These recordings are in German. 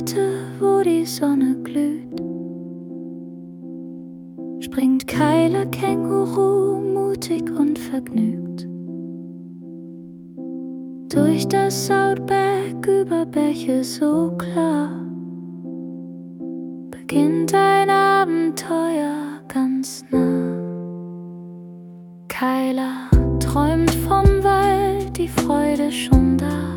heute, wo die Sonne glüht, springt Kyla Känguru mutig und vergnügt durch das Outback über Bäche so klar. Beginnt ein Abenteuer ganz nah. Kyla träumt vom Wald, die Freude schon da.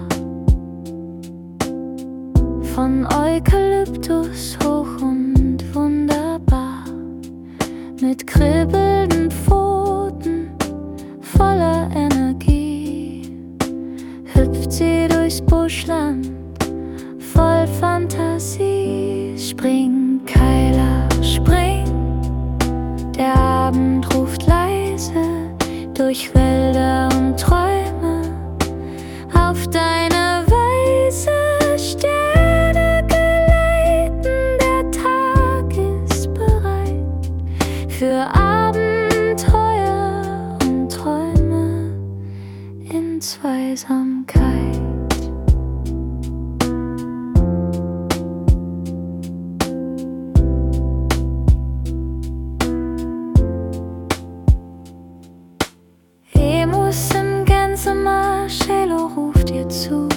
Von Eukalyptus hoch und wunderbar, mit kribbelnden Pfoten voller Energie, hüpft sie durchs Buschland voll Fantasie. Spring, Kyla, spring, der Abend ruft leise durch Wälder und Träume auf deine Weise. Sterne geleiten, der Tag ist bereit für Abenteuer und Träume in Zweisamkeit. Emus im Gänsemarsch, Halo ruft ihr zu.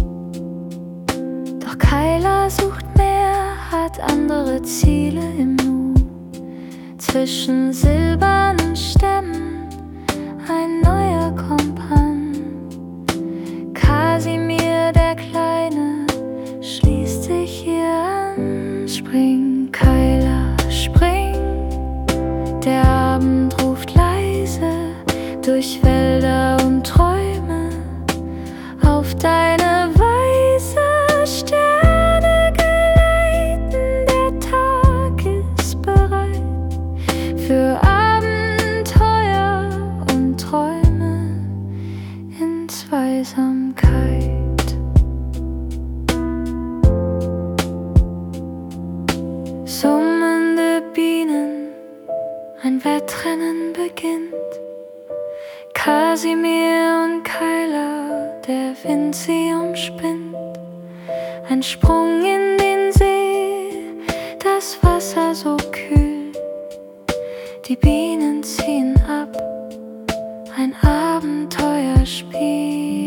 Doch Kyla sucht mehr, hat andere Ziele im Nu. Zwischen silbernen Stämmen ein neuer Kompann. Kasimir der Kleine schließt sich ihr an. Spring, Kyla, spring, der Abend ruft leise durch Wälder und Träume auf deine Weise. Sterne geleiten, der Tag ist bereit für Abenteuer und Träume in Zweisamkeit. Summende Bienen, ein Wettrennen beginnt. Kasimir und Kyla, der Wind sie umspinnt. Ein Sprung in den See, das Wasser so kühl. Die Bienen ziehen ab, ein Abenteuerspiel.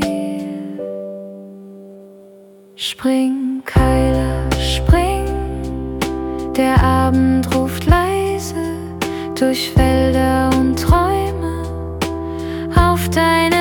Spring, Kyla, spring, der Abend ruft leise durch Wälder und Träume auf deine